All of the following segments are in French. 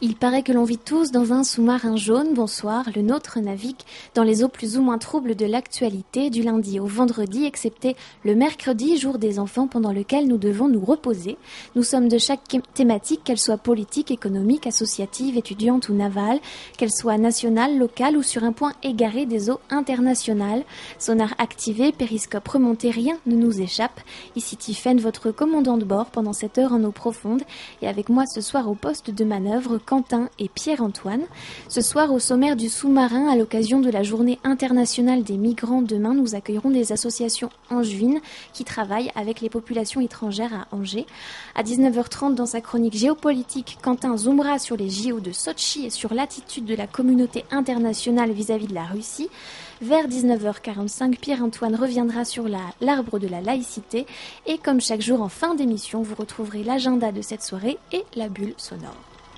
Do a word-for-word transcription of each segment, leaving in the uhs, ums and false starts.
Il paraît que l'on vit tous dans un sous-marin jaune. Bonsoir, le nôtre navigue dans les eaux plus ou moins troubles de l'actualité, du lundi au vendredi, excepté le mercredi, jour des enfants, pendant lequel nous devons nous reposer. Nous sommes de chaque thématique, qu'elle soit politique, économique, associative, étudiante ou navale, qu'elle soit nationale, locale ou sur un point égaré des eaux internationales. Sonar activé, périscope remonté, rien ne nous échappe. Ici Tiffaine, votre commandant de bord pendant cette heure en eau profonde, et avec moi ce soir au poste de manœuvre, Quentin et Pierre-Antoine. Ce soir, au sommaire du sous-marin, à l'occasion de la journée internationale des migrants, demain, nous accueillerons des associations angevines qui travaillent avec les populations étrangères à Angers. À dix-neuf heures trente, dans sa chronique géopolitique, Quentin zoomera sur les J O de Sotchi et sur l'attitude de la communauté internationale vis-à-vis de la Russie. Vers dix-neuf heures quarante-cinq, Pierre-Antoine reviendra sur la, l'arbre de la laïcité. Et comme chaque jour en fin d'émission, vous retrouverez l'agenda de cette soirée et la bulle sonore.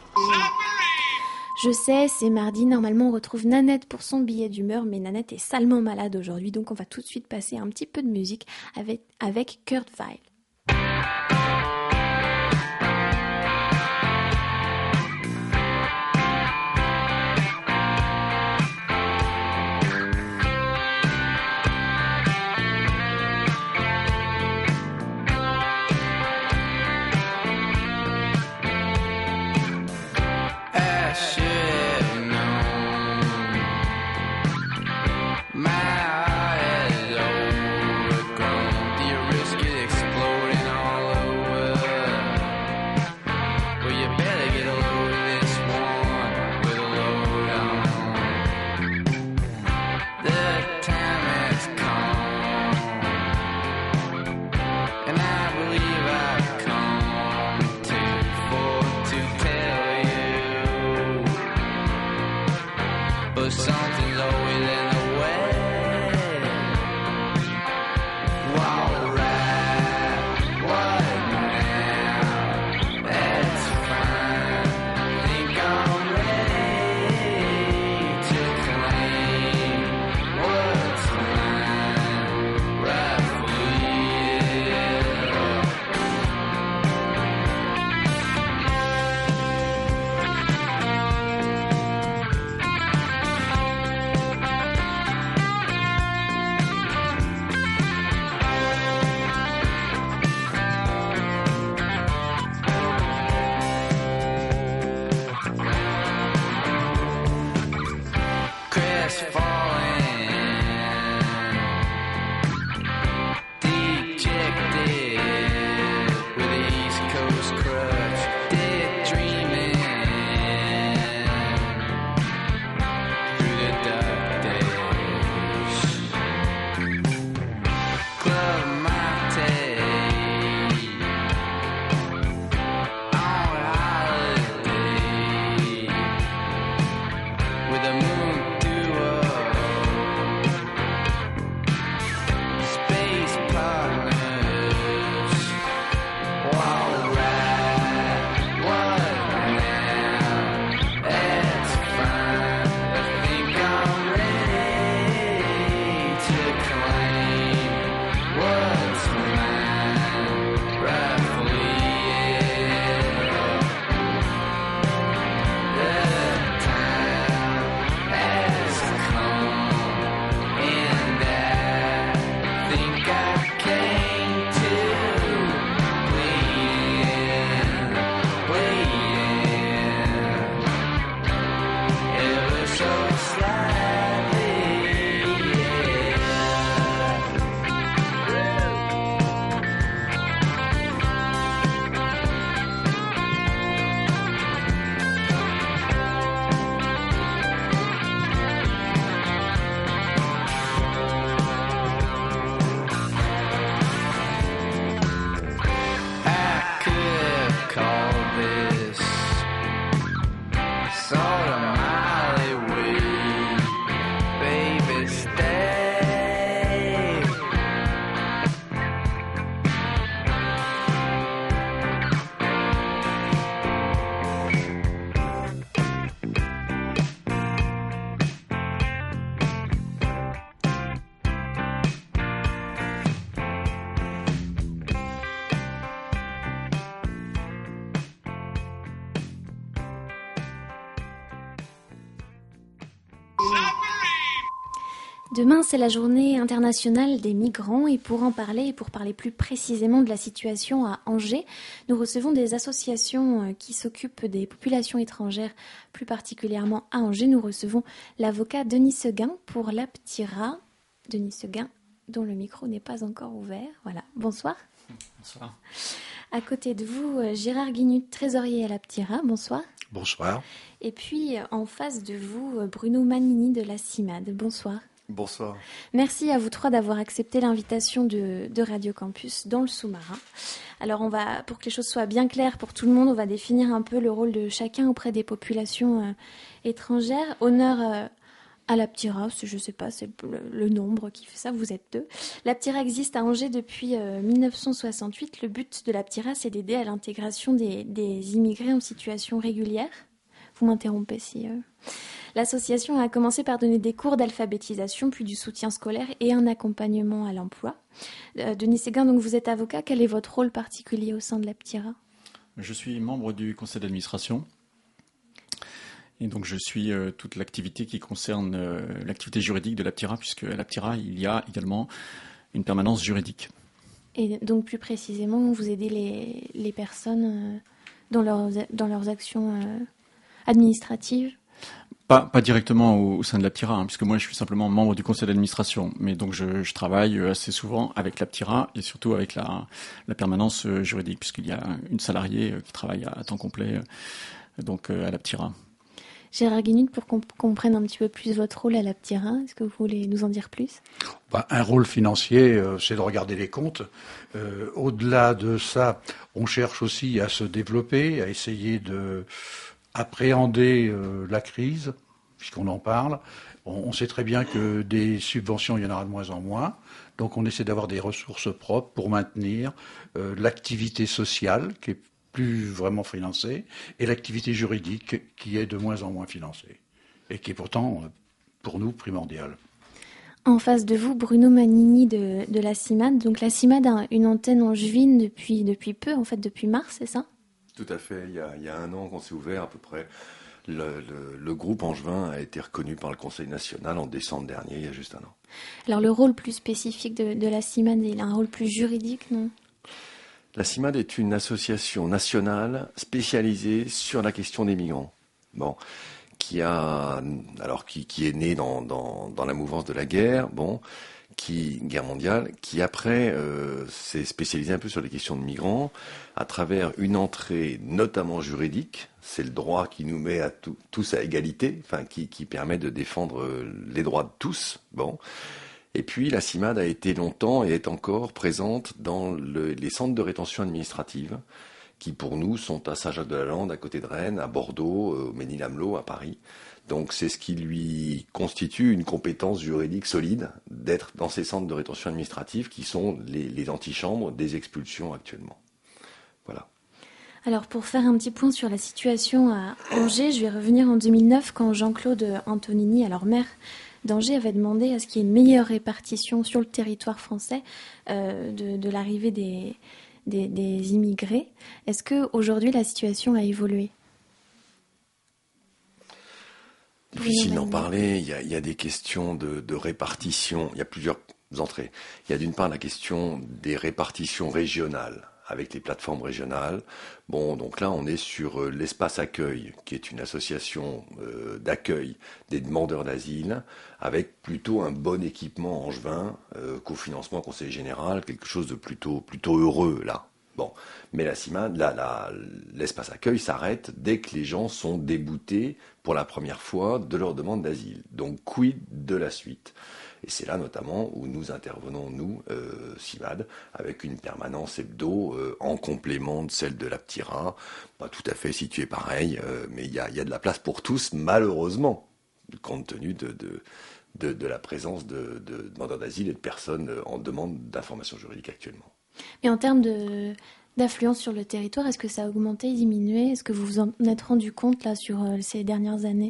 Je sais, c'est mardi, normalement on retrouve Nanette pour son billet d'humeur, mais Nanette est salement malade aujourd'hui, donc on va tout de suite passer un petit peu de musique avec, avec Kurt Weill. My heart is overgrown. Do you risk it exploding all over Demain, c'est la journée internationale des migrants et pour en parler et pour parler plus précisément de la situation à Angers, nous recevons des associations qui s'occupent des populations étrangères, plus particulièrement à Angers. Nous recevons l'avocat Denis Seguin pour l'Aptira. Denis Seguin, dont le micro n'est pas encore ouvert. Voilà, bonsoir. Bonsoir. À côté de vous, Gérard Guinut, trésorier à l'Aptira. Bonsoir. Bonsoir. Et puis, en face de vous, Bruno Manini de la CIMAD. Bonsoir. Bonsoir. Merci à vous trois d'avoir accepté l'invitation de, de Radio Campus dans le sous-marin. Alors, on va, pour que les choses soient bien claires pour tout le monde, on va définir un peu le rôle de chacun auprès des populations euh, étrangères. Honneur euh, à l'Aptira, je ne sais pas, c'est le, le nombre qui fait ça, vous êtes deux. L'Aptira existe à Angers depuis euh, mille neuf cent soixante-huit. Le but de l'Aptira, c'est d'aider à l'intégration des, des immigrés en situation régulière. Vous m'interrompez si... Euh... L'association a commencé par donner des cours d'alphabétisation, puis du soutien scolaire et un accompagnement à l'emploi. Euh, Denis Seguin, donc vous êtes avocat. Quel est votre rôle particulier au sein de l'Aptira ? Je suis membre du conseil d'administration. Et donc je suis euh, toute l'activité qui concerne euh, l'activité juridique de l'Aptira, puisque à l'Aptira, il y a également une permanence juridique. Et donc plus précisément, vous aidez les, les personnes euh, dans, leurs, dans leurs actions euh, administratives ? Pas, pas directement au, au sein de l'Aptira, hein, puisque moi je suis simplement membre du conseil d'administration. Mais donc je, je travaille assez souvent avec l'Aptira et surtout avec la, la permanence juridique, puisqu'il y a une salariée qui travaille à temps complet donc à l'Aptira. Gérard Guinut, pour qu'on comprenne un petit peu plus votre rôle à l'Aptira, est-ce que vous voulez nous en dire plus ? Bah, un rôle financier, euh, c'est de regarder les comptes. Euh, au-delà de ça, on cherche aussi à se développer, à essayer de appréhender euh, la crise, puisqu'on en parle. On, on sait très bien que des subventions, il y en aura de moins en moins. Donc on essaie d'avoir des ressources propres pour maintenir euh, l'activité sociale, qui est plus vraiment financée, et l'activité juridique, qui est de moins en moins financée, et qui est pourtant, pour nous, primordiale. En face de vous, Bruno Manini de, de la CIMAD. Donc la CIMAD a une antenne angevine depuis, depuis peu, en fait depuis mars, c'est ça ? Tout à fait. Il y a, il y a un an qu'on s'est ouvert à peu près. Le, le, le groupe angevin a été reconnu par le Conseil national en décembre dernier, il y a juste un an. Alors le rôle plus spécifique de, de la CIMAD, il a un rôle plus juridique, non ? La CIMAD est une association nationale spécialisée sur la question des migrants. Bon, qui a, alors qui, qui est née dans, dans, dans la mouvance de la guerre, bon, qui guerre mondiale, qui après euh, s'est spécialisée un peu sur les questions de migrants à travers une entrée notamment juridique. C'est le droit qui nous met à tout, tous à égalité, enfin qui, qui permet de défendre les droits de tous. Bon. Et puis la CIMAD a été longtemps et est encore présente dans le, les centres de rétention administrative qui pour nous sont à Saint-Jacques-de-la-Lande, à côté de Rennes, à Bordeaux, au Mesnil-Amelot, à Paris. Donc c'est ce qui lui constitue une compétence juridique solide d'être dans ces centres de rétention administrative qui sont les, les antichambres des expulsions actuellement. Voilà. Alors pour faire un petit point sur la situation à Angers, je vais revenir en deux mille neuf quand Jean-Claude Antonini, alors maire d'Angers, avait demandé à ce qu'il y ait une meilleure répartition sur le territoire français euh, de, de l'arrivée des, des, des immigrés. Est-ce qu'aujourd'hui la situation a évolué ? Difficile d'en parler, il y a, il y a des questions de, de répartition, il y a plusieurs entrées. Il y a d'une part la question des répartitions régionales, avec les plateformes régionales. Bon, donc là, on est sur euh, l'espace accueil, qui est une association euh, d'accueil des demandeurs d'asile, avec plutôt un bon équipement angevin, euh, cofinancement conseil général, quelque chose de plutôt, plutôt heureux, là. Bon, mais la CIMAD, là, la, l'espace accueil s'arrête dès que les gens sont déboutés pour la première fois de leur demande d'asile. Donc, quid de la suite ? Et c'est là notamment où nous intervenons, nous, euh, CIMAD, avec une permanence hebdo euh, en complément de celle de l'Aptira. Pas tout à fait située pareil, euh, mais il y a, y a de la place pour tous, malheureusement, compte tenu de, de, de, de la présence de, de demandeurs d'asile et de personnes en demande d'information juridique actuellement. Mais en termes de, d'affluence sur le territoire, est-ce que ça a augmenté, diminué ? Est-ce que vous vous en êtes rendu compte là sur euh, ces dernières années ?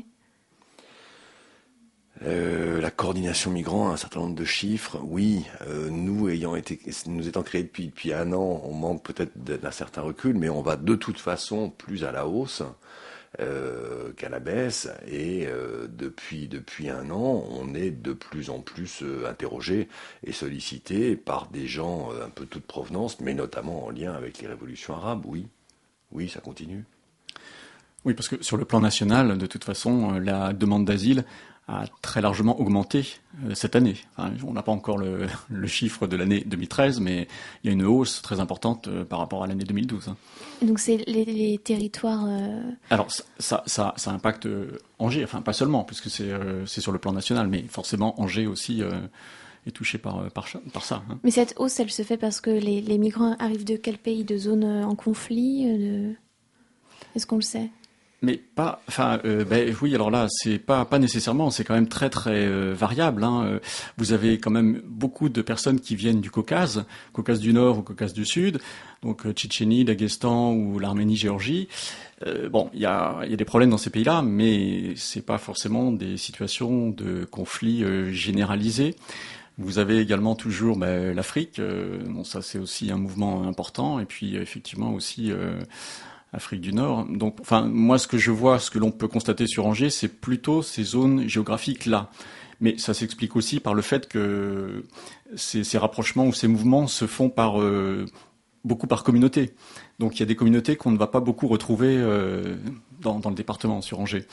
Euh, la coordination migrants, un certain nombre de chiffres, oui. Euh, nous ayant été, nous étant créés depuis depuis un an, on manque peut-être d'un certain recul, mais on va de toute façon plus à la hausse. euh, qu'à la baisse. Et euh, depuis, depuis un an, on est de plus en plus euh, interrogé et sollicité par des gens euh, un peu toute provenance, mais notamment en lien avec les révolutions arabes. Oui, oui, ça continue. Oui, parce que sur le plan national, de toute façon, la demande d'asile a très largement augmenté euh, cette année. Enfin, on n'a pas encore le, le chiffre de l'année deux mille treize, mais il y a une hausse très importante euh, par rapport à l'année deux mille douze. Hein. Donc c'est les, les territoires... Euh... Alors ça, ça, ça, ça impacte euh, Angers, enfin pas seulement, puisque c'est, euh, c'est sur le plan national, mais forcément Angers aussi euh, est touché par, par, par ça. Hein. Mais cette hausse, elle se fait parce que les, les migrants arrivent de quel pays? De zones en conflit de... Est-ce qu'on le sait? Mais pas, enfin, euh, ben oui. Alors là, c'est pas pas nécessairement. C'est quand même très très euh, variable. Hein. Vous avez quand même beaucoup de personnes qui viennent du Caucase, Caucase du Nord ou Caucase du Sud, donc euh, Tchétchénie, Daghestan ou l'Arménie, Géorgie. Euh, bon, il y a il y a des problèmes dans ces pays-là, mais c'est pas forcément des situations de conflit euh, généralisés. Vous avez également toujours ben, l'Afrique. Euh, bon, ça c'est aussi un mouvement important. Et puis effectivement aussi. Euh, Afrique du Nord. Donc, enfin, moi, ce que je vois, ce que l'on peut constater sur Angers, c'est plutôt ces zones géographiques-là. Mais ça s'explique aussi par le fait que ces, ces rapprochements ou ces mouvements se font par euh, beaucoup par communauté. Donc, il y a des communautés qu'on ne va pas beaucoup retrouver euh, dans, dans le département, sur Angers.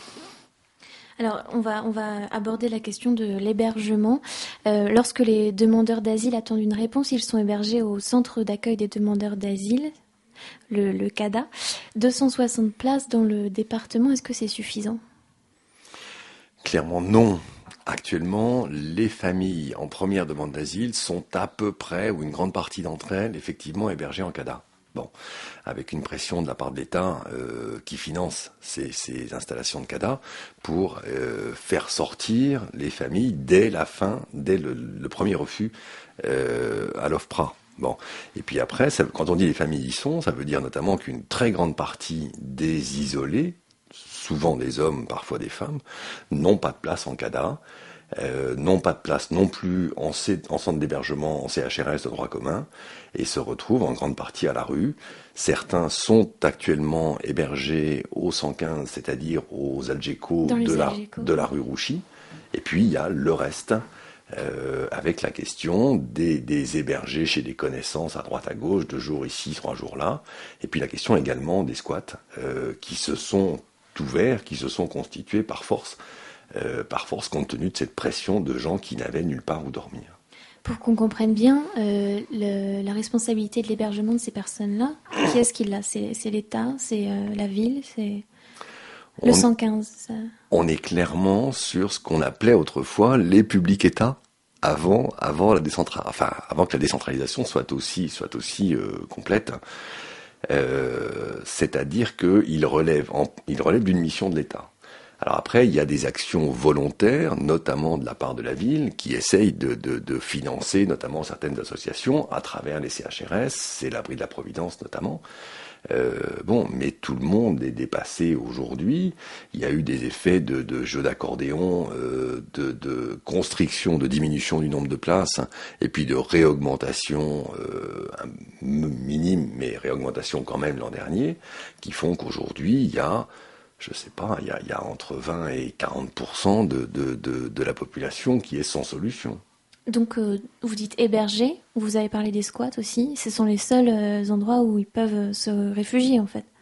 Alors, on va, on va aborder la question de l'hébergement. Euh, lorsque les demandeurs d'asile attendent une réponse, ils sont hébergés au centre d'accueil des demandeurs d'asile. Le, le C A D A, deux cent soixante places dans le département, est-ce que c'est suffisant? Clairement non. Actuellement, les familles en première demande d'asile sont à peu près, ou une grande partie d'entre elles, effectivement hébergées en C A D A. Bon, avec une pression de la part de l'État euh, qui finance ces, ces installations de C A D A pour euh, faire sortir les familles dès la fin, dès le, le premier refus euh, à l'OFPRA. Bon. Et puis après, ça, quand on dit les familles y sont, ça veut dire notamment qu'une très grande partie des isolés, souvent des hommes, parfois des femmes, n'ont pas de place en C A D A, euh, n'ont pas de place non plus en, C, en centre d'hébergement, en C H R S de droit commun, et se retrouvent en grande partie à la rue. Certains sont actuellement hébergés au cent quinze, c'est-à-dire aux Algeco de la, de la rue Rouchy, et puis il y a le reste. Euh, avec la question des, des hébergés chez des connaissances à droite à gauche, deux jours ici, trois jours là, et puis la question également des squats euh, qui se sont ouverts, qui se sont constitués par force, euh, par force compte tenu de cette pression de gens qui n'avaient nulle part où dormir. Pour qu'on comprenne bien, euh, le, la responsabilité de l'hébergement de ces personnes-là, qui est-ce qui l'a? C'est, c'est l'État, c'est euh, la ville, c'est le on, cent quinze ça... On est clairement sur ce qu'on appelait autrefois les publics États avant, avant, la décentra... enfin, avant que la décentralisation soit aussi, soit aussi euh, complète. Euh, c'est-à-dire qu'il relève, en, il relève d'une mission de l'État. Alors après, il y a des actions volontaires, notamment de la part de la ville, qui essayent de, de, de financer notamment certaines associations à travers les C H R S, c'est l'abri de la Providence notamment. Euh, bon, mais tout le monde est dépassé aujourd'hui. Il y a eu des effets de, de jeu d'accordéon, euh, de, de constriction, de diminution du nombre de places, et puis de réaugmentation euh, minime, mais réaugmentation quand même l'an dernier, qui font qu'aujourd'hui il y a, je sais pas, il y a, il y a entre vingt et quarante pour cent de, de, de, de la population qui est sans solution. Donc, euh, vous dites hébergés, vous avez parlé des squats aussi, ce sont les seuls euh, endroits où ils peuvent euh, se réfugier en fait.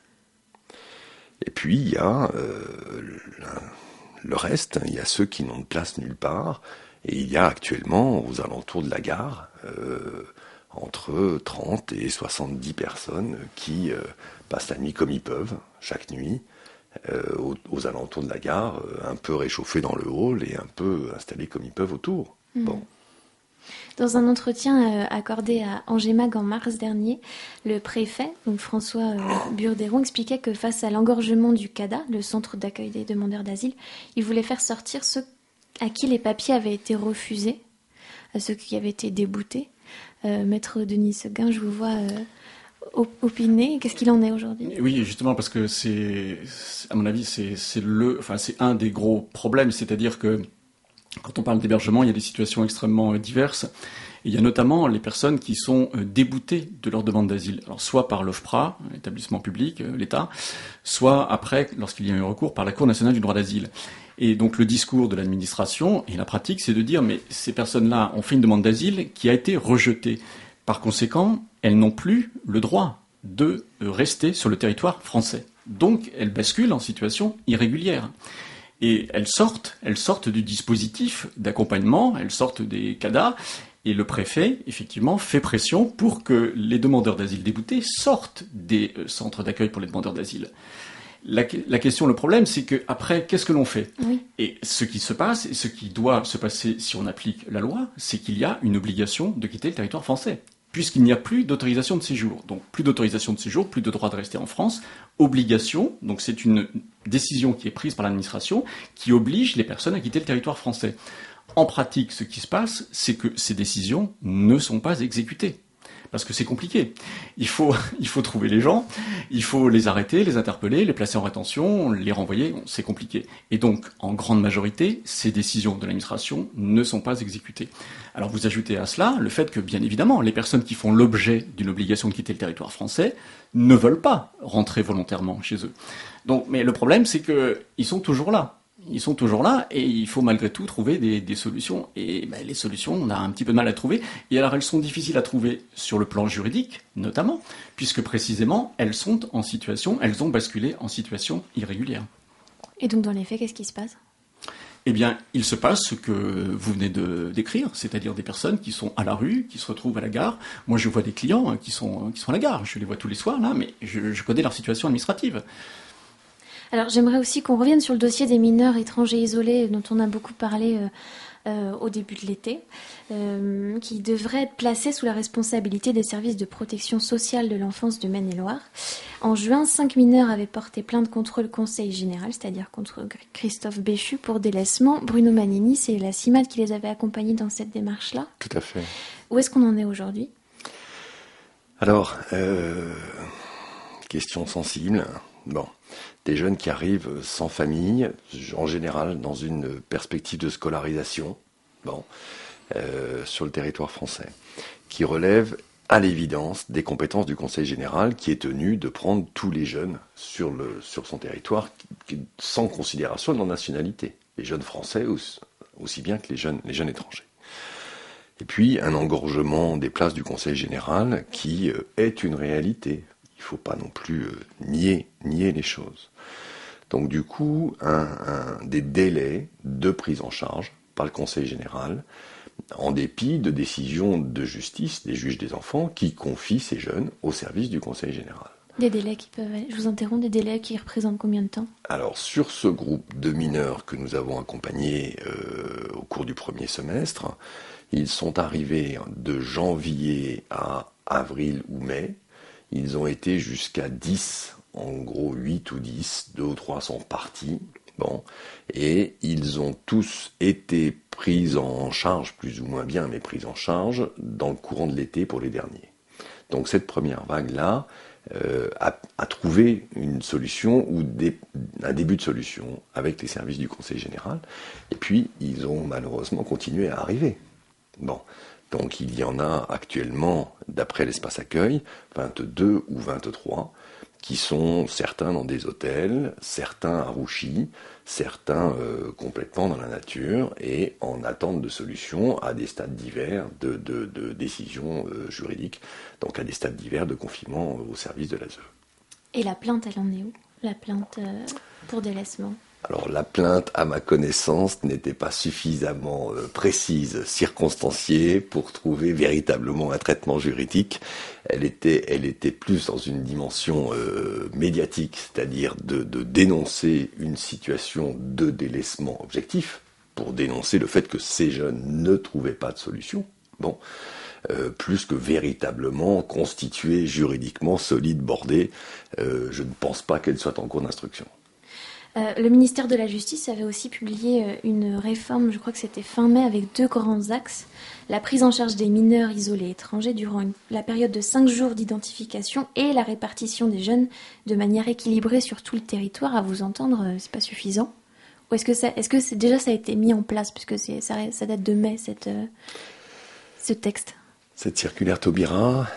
Et puis, il y a euh, le, le reste, il y a ceux qui n'ont de place nulle part, et il y a actuellement, aux alentours de la gare, euh, entre trente et soixante-dix personnes qui euh, passent la nuit comme ils peuvent, chaque nuit, euh, aux, aux alentours de la gare, euh, un peu réchauffés dans le hall et un peu installés comme ils peuvent autour. Bon. Dans un entretien euh, accordé à Angers-Mag en mars dernier, le préfet, donc François euh, Burderon, expliquait que face à l'engorgement du C A D A, le centre d'accueil des demandeurs d'asile, il voulait faire sortir ceux à qui les papiers avaient été refusés, à ceux qui avaient été déboutés. Euh, Maître Denis Seguin, je vous vois euh, opiner. Qu'est-ce qu'il en est aujourd'hui ? Oui, justement, parce que c'est, à mon avis, c'est, c'est le, enfin, c'est un des gros problèmes, c'est-à-dire que quand on parle d'hébergement, il y a des situations extrêmement diverses. Et il y a notamment les personnes qui sont déboutées de leur demande d'asile, alors soit par l'O F P R A, l'établissement public, l'État, soit après, lorsqu'il y a eu recours, par la Cour nationale du droit d'asile. Et donc le discours de l'administration et la pratique, c'est de dire mais ces personnes-là ont fait une demande d'asile qui a été rejetée. Par conséquent, elles n'ont plus le droit de rester sur le territoire français. Donc elles basculent en situation irrégulière. Et elles sortent, elles sortent du dispositif d'accompagnement, elles sortent des C A D A, et le préfet, effectivement, fait pression pour que les demandeurs d'asile déboutés sortent des centres d'accueil pour les demandeurs d'asile. La, la question, le problème, c'est que après, qu'est-ce que l'on fait ? Oui. Et ce qui se passe, et ce qui doit se passer si on applique la loi, c'est qu'il y a une obligation de quitter le territoire français, puisqu'il n'y a plus d'autorisation de séjour. Donc plus d'autorisation de séjour, plus de droit de rester en France. Obligation, donc c'est une décision qui est prise par l'administration, qui oblige les personnes à quitter le territoire français. En pratique, ce qui se passe, c'est que ces décisions ne sont pas exécutées. Parce que c'est compliqué. Il faut, il faut trouver les gens, il faut les arrêter, les interpeller, les placer en rétention, les renvoyer, c'est compliqué. Et donc, en grande majorité, ces décisions de l'administration ne sont pas exécutées. Alors vous ajoutez à cela le fait que, bien évidemment, les personnes qui font l'objet d'une obligation de quitter le territoire français ne veulent pas rentrer volontairement chez eux. Donc, mais le problème, c'est qu'ils sont toujours là. Ils sont toujours là et il faut malgré tout trouver des, des solutions. Et ben, les solutions, on a un petit peu de mal à trouver. Et alors, elles sont difficiles à trouver sur le plan juridique, notamment, puisque précisément, elles sont en situation, elles ont basculé en situation irrégulière. Et donc, dans les faits, qu'est-ce qui se passe ? Eh bien, il se passe ce que vous venez de décrire, c'est-à-dire des personnes qui sont à la rue, qui se retrouvent à la gare. Moi, je vois des clients hein, qui sont, qui sont à la gare. Je les vois tous les soirs, là, mais je, je connais leur situation administrative. Alors j'aimerais aussi qu'on revienne sur le dossier des mineurs étrangers isolés dont on a beaucoup parlé euh, euh, au début de l'été, euh, qui devraient être placés sous la responsabilité des services de protection sociale de l'enfance de Maine-et-Loire. En juin, cinq mineurs avaient porté plainte contre le Conseil général, c'est-à-dire contre Christophe Béchu pour délaissement. Bruno Manini, c'est la CIMAD qui les avait accompagnés dans cette démarche-là. Tout à fait. Où est-ce qu'on en est aujourd'hui ? Alors, euh, question sensible. Bon, des jeunes qui arrivent sans famille, en général dans une perspective de scolarisation, bon, euh, sur le territoire français, qui relèvent à l'évidence des compétences du Conseil général, qui est tenu de prendre tous les jeunes sur, le, sur son territoire, qui, sans considération de leur nationalité, les jeunes français aussi, aussi bien que les jeunes, les jeunes étrangers. Et puis un engorgement des places du Conseil général qui euh, est une réalité. Il ne faut pas non plus euh, nier, nier les choses. Donc du coup, un, un, des délais de prise en charge par le Conseil général, en dépit de décisions de justice des juges des enfants qui confient ces jeunes au service du Conseil général. Des délais qui peuvent aller, je vous interromps, des délais qui représentent combien de temps ? Alors sur ce groupe de mineurs que nous avons accompagnés euh, au cours du premier semestre, ils sont arrivés de janvier à avril ou mai. Ils ont été jusqu'à dix, en gros huit ou dix, deux ou trois sont partis, bon, et ils ont tous été pris en charge, plus ou moins bien, mais pris en charge dans le courant de l'été pour les derniers. Donc cette première vague-là euh, a, a trouvé une solution, ou des, un début de solution, avec les services du Conseil général, et puis ils ont malheureusement continué à arriver. Bon. Donc il y en a actuellement, d'après l'espace accueil, vingt-deux ou vingt-trois, qui sont certains dans des hôtels, certains à Rouchy, certains euh, complètement dans la nature, et en attente de solutions à des stades divers de, de, de décisions euh, juridiques, donc à des stades divers de confinement au service de l'A S E. Et la plainte, elle en est où ? La plainte euh, pour délaissement ? Alors la plainte, à ma connaissance, n'était pas suffisamment euh, précise, circonstanciée pour trouver véritablement un traitement juridique. Elle était, elle était plus dans une dimension euh, médiatique, c'est-à-dire de, de dénoncer une situation de délaissement objectif, pour dénoncer le fait que ces jeunes ne trouvaient pas de solution. Bon, euh, plus que véritablement constituée juridiquement solide, bordée, euh, je ne pense pas qu'elle soit en cours d'instruction. Euh, le ministère de la Justice avait aussi publié euh, une réforme, je crois que c'était fin mai, avec deux grands axes. La prise en charge des mineurs isolés étrangers durant une, la période de cinq jours d'identification et la répartition des jeunes de manière équilibrée sur tout le territoire. À vous entendre, euh, c'est pas suffisant. Ou est-ce que, ça, est-ce que c'est, déjà ça a été mis en place, puisque c'est, ça, ça date de mai, cette, euh, ce texte ? Cette circulaire Taubira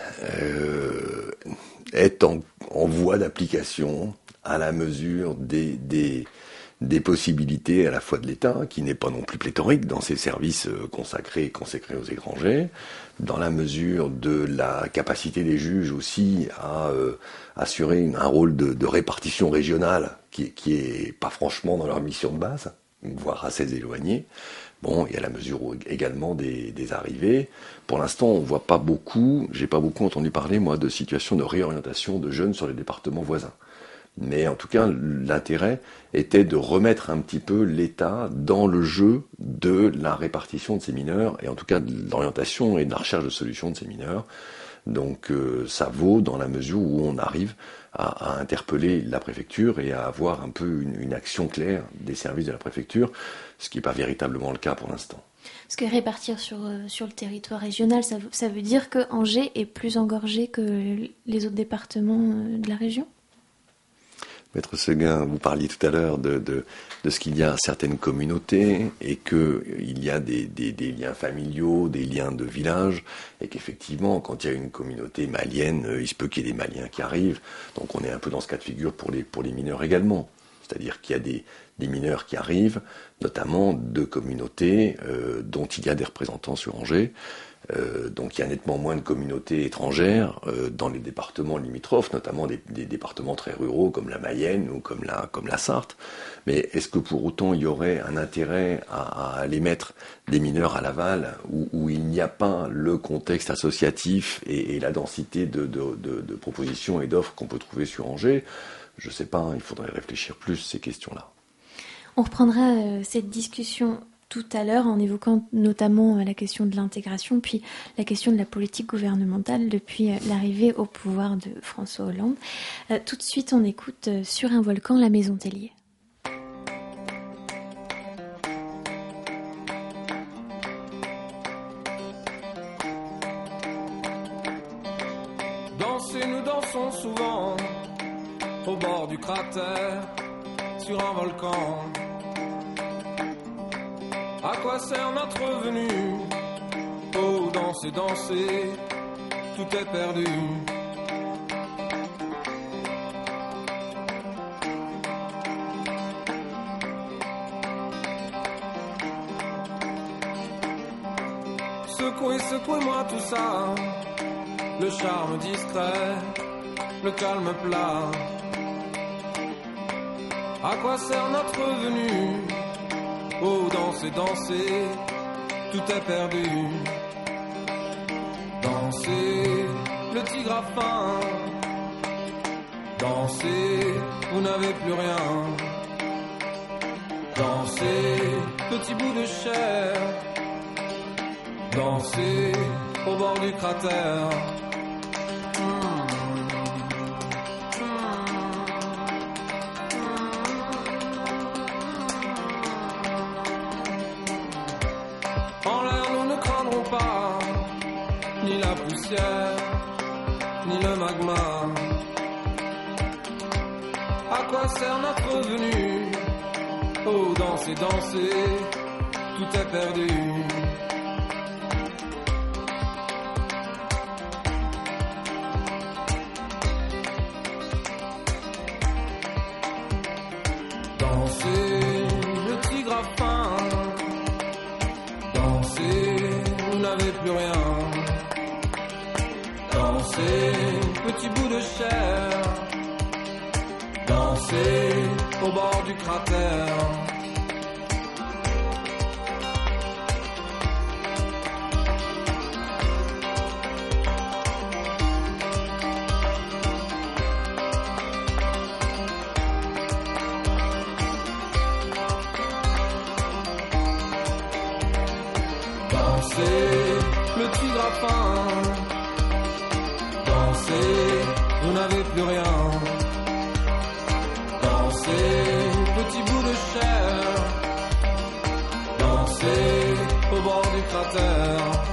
euh, est en, en voie d'application à la mesure des, des, des possibilités à la fois de l'État, qui n'est pas non plus pléthorique dans ses services consacrés consacrés aux étrangers, dans la mesure de la capacité des juges aussi à euh, assurer un rôle de, de répartition régionale qui, qui est pas franchement dans leur mission de base, voire assez éloignée. Bon, il y a la mesure également des, des arrivées. Pour l'instant, on voit pas beaucoup, j'ai pas beaucoup entendu parler, moi, de situations de réorientation de jeunes sur les départements voisins. Mais en tout cas, l'intérêt était de remettre un petit peu l'État dans le jeu de la répartition de ces mineurs, et en tout cas de l'orientation et de la recherche de solutions de ces mineurs. Donc euh, ça vaut dans la mesure où on arrive à, à interpeller la préfecture et à avoir un peu une, une action claire des services de la préfecture, ce qui n'est pas véritablement le cas pour l'instant. Parce que répartir sur, euh, sur le territoire régional, ça, ça veut dire que Angers est plus engorgé que les autres départements de la région ? Maître Seguin, vous parliez tout à l'heure de, de, de ce qu'il y a certaines communautés et qu'il y a des, des, des liens familiaux, des liens de village, et qu'effectivement, quand il y a une communauté malienne, il se peut qu'il y ait des Maliens qui arrivent. Donc on est un peu dans ce cas de figure pour les, pour les mineurs également. C'est-à-dire qu'il y a des, des mineurs qui arrivent, notamment de communautés euh, dont il y a des représentants sur Angers. Euh, donc il y a nettement moins de communautés étrangères euh, dans les départements limitrophes, notamment des, des départements très ruraux comme la Mayenne ou comme la, comme la Sarthe. Mais est-ce que pour autant il y aurait un intérêt à, à aller mettre des mineurs à Laval où, où il n'y a pas le contexte associatif et, et la densité de, de, de, de propositions et d'offres qu'on peut trouver sur Angers ? Je ne sais pas, hein, il faudrait réfléchir plus ces questions-là. On reprendra euh, cette discussion tout à l'heure en évoquant notamment la question de l'intégration, puis la question de la politique gouvernementale depuis l'arrivée au pouvoir de François Hollande. Euh, tout de suite, on écoute euh, Sur un volcan, la Maison Tellier. Danser, nous dansons souvent au bord du cratère, sur un volcan. À quoi sert notre venue? Oh, danser, danser, tout est perdu. Secouez, secouez-moi tout ça, le charme discret, le calme plat. À quoi sert notre venue? Oh, danser, danser, tout est perdu. Dansez, le tigre a faim. Dansez, vous n'avez plus rien. Dansez, petit bout de chair. Dansez, au bord du cratère. Ni la poussière, ni le magma. À quoi sert notre venue? Oh, danser, danser, tout est perdu. Dansez, le tigre a faim. Dansez, vous n'avez plus rien. Dansez, petit bout de chair. Dansez, au bord du cratère. Dansez, le tigre a faim. Dansez, vous n'avez plus rien. Dansez, petit bout de chair. Dansez, au bord du cratère.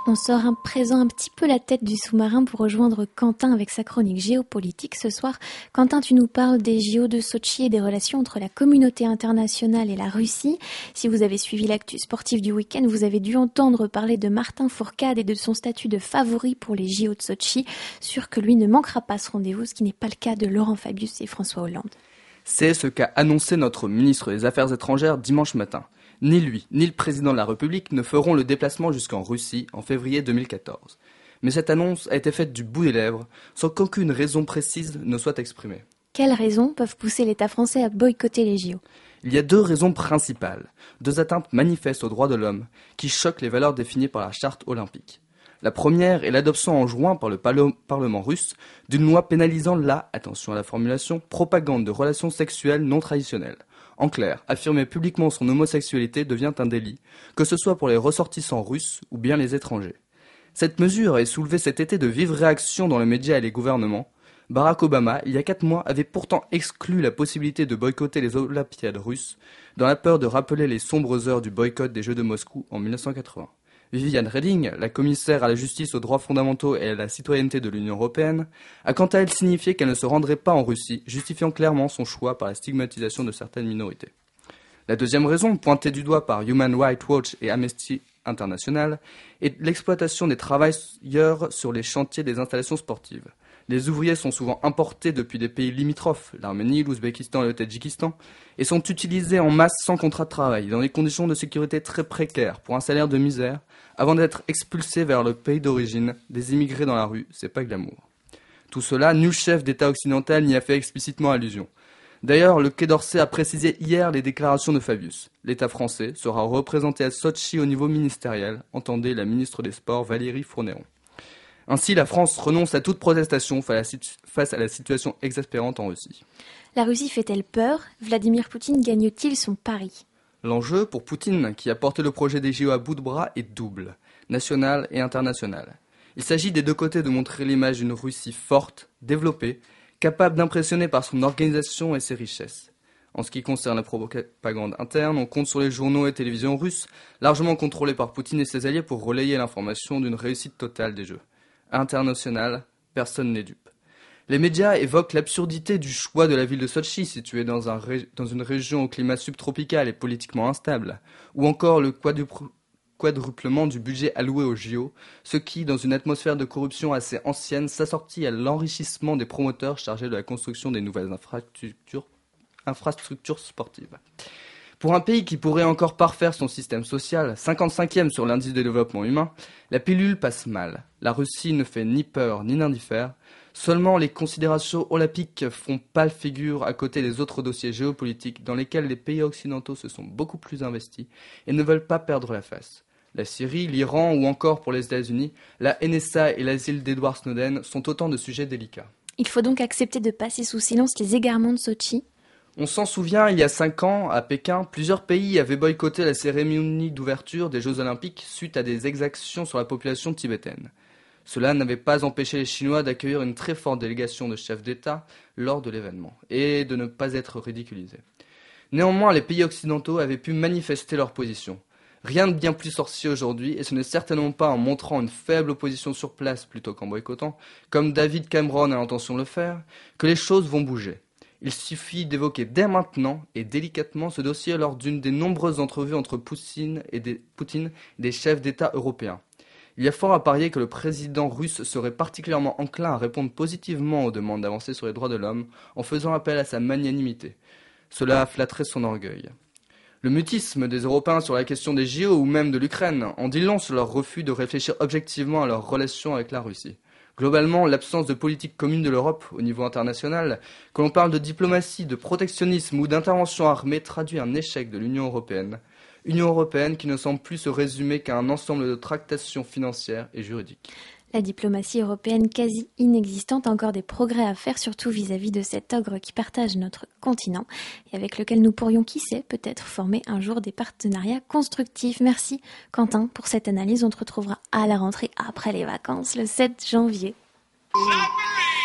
On sort à présent un petit peu la tête du sous-marin pour rejoindre Quentin avec sa chronique géopolitique. Ce soir, Quentin, tu nous parles des J O de Sotchi et des relations entre la communauté internationale et la Russie. Si vous avez suivi l'actu sportive du week-end, vous avez dû entendre parler de Martin Fourcade et de son statut de favori pour les J O de Sotchi. Sûr que lui ne manquera pas ce rendez-vous, ce qui n'est pas le cas de Laurent Fabius et François Hollande. C'est ce qu'a annoncé notre ministre des Affaires étrangères dimanche matin. Ni lui, ni le président de la République ne feront le déplacement jusqu'en Russie en février deux mille quatorze. Mais cette annonce a été faite du bout des lèvres, sans qu'aucune raison précise ne soit exprimée. Quelles raisons peuvent pousser l'État français à boycotter les J O ? Il y a deux raisons principales, deux atteintes manifestes aux droits de l'homme qui choquent les valeurs définies par la charte olympique. La première est l'adoption en juin par le Parlement russe d'une loi pénalisant la, attention à la formulation, propagande de relations sexuelles non traditionnelles. En clair, affirmer publiquement son homosexualité devient un délit, que ce soit pour les ressortissants russes ou bien les étrangers. Cette mesure a soulevé cet été de vives réactions dans les médias et les gouvernements. Barack Obama, il y a quatre mois, avait pourtant exclu la possibilité de boycotter les Olympiades russes, dans la peur de rappeler les sombres heures du boycott des Jeux de Moscou en mille neuf cent quatre-vingts. Viviane Reding, la commissaire à la justice, aux droits fondamentaux et à la citoyenneté de l'Union européenne, a quant à elle signifié qu'elle ne se rendrait pas en Russie, justifiant clairement son choix par la stigmatisation de certaines minorités. La deuxième raison, pointée du doigt par Human Rights Watch et Amnesty International, est l'exploitation des travailleurs sur les chantiers des installations sportives. Les ouvriers sont souvent importés depuis des pays limitrophes, l'Arménie, l'Ouzbékistan et le Tadjikistan, et sont utilisés en masse sans contrat de travail, dans des conditions de sécurité très précaires, pour un salaire de misère, avant d'être expulsés vers le pays d'origine. Des immigrés dans la rue, c'est pas glamour. Tout cela, nul chef d'État occidental n'y a fait explicitement allusion. D'ailleurs, le Quai d'Orsay a précisé hier les déclarations de Fabius. L'État français sera représenté à Sotchi au niveau ministériel, entendez la ministre des Sports Valérie Fournéron. Ainsi, la France renonce à toute protestation face à la situation exaspérante en Russie. La Russie fait-elle peur ? Vladimir Poutine gagne-t-il son pari ? L'enjeu pour Poutine, qui a porté le projet des J O à bout de bras, est double, national et international. Il s'agit des deux côtés de montrer l'image d'une Russie forte, développée, capable d'impressionner par son organisation et ses richesses. En ce qui concerne la propagande interne, on compte sur les journaux et télévisions russes, largement contrôlés par Poutine et ses alliés pour relayer l'information d'une réussite totale des Jeux. International, personne n'est dupe. Les médias évoquent l'absurdité du choix de la ville de Sotchi, située dans, un ré... dans une région au climat subtropical et politiquement instable, ou encore le quadrupl... quadruplement du budget alloué aux J O, ce qui, dans une atmosphère de corruption assez ancienne, s'assortit à l'enrichissement des promoteurs chargés de la construction des nouvelles infrastructures, infrastructures sportives. Pour un pays qui pourrait encore parfaire son système social, cinquante-cinquième sur l'indice de développement humain, la pilule passe mal. La Russie ne fait ni peur ni n'indiffère. Seulement les considérations olympiques font pâle figure à côté des autres dossiers géopolitiques dans lesquels les pays occidentaux se sont beaucoup plus investis et ne veulent pas perdre la face. La Syrie, l'Iran ou encore pour les États-Unis, la N S A et l'asile d'Edward Snowden sont autant de sujets délicats. Il faut donc accepter de passer sous silence les égarements de Sotchi. On s'en souvient, il y a cinq ans, à Pékin, plusieurs pays avaient boycotté la cérémonie d'ouverture des Jeux Olympiques suite à des exactions sur la population tibétaine. Cela n'avait pas empêché les Chinois d'accueillir une très forte délégation de chefs d'État lors de l'événement, et de ne pas être ridiculisés. Néanmoins, les pays occidentaux avaient pu manifester leur position. Rien de bien plus sorcier aujourd'hui, et ce n'est certainement pas en montrant une faible opposition sur place plutôt qu'en boycottant, comme David Cameron a l'intention de le faire, que les choses vont bouger. Il suffit d'évoquer dès maintenant et délicatement ce dossier lors d'une des nombreuses entrevues entre Poutine et des, Poutine et des chefs d'État européens. Il y a fort à parier que le président russe serait particulièrement enclin à répondre positivement aux demandes d'avancée sur les droits de l'homme en faisant appel à sa magnanimité. Cela flatterait son orgueil. Le mutisme des Européens sur la question des J O ou même de l'Ukraine en dit long sur leur refus de réfléchir objectivement à leur relation avec la Russie. Globalement, l'absence de politique commune de l'Europe au niveau international, que l'on parle de diplomatie, de protectionnisme ou d'intervention armée, traduit un échec de l'Union européenne. Union européenne qui ne semble plus se résumer qu'à un ensemble de tractations financières et juridiques. La diplomatie européenne quasi inexistante a encore des progrès à faire, surtout vis-à-vis de cet ogre qui partage notre continent et avec lequel nous pourrions, qui sait, peut-être former un jour des partenariats constructifs. Merci Quentin pour cette analyse. On te retrouvera à la rentrée après les vacances, le sept janvier.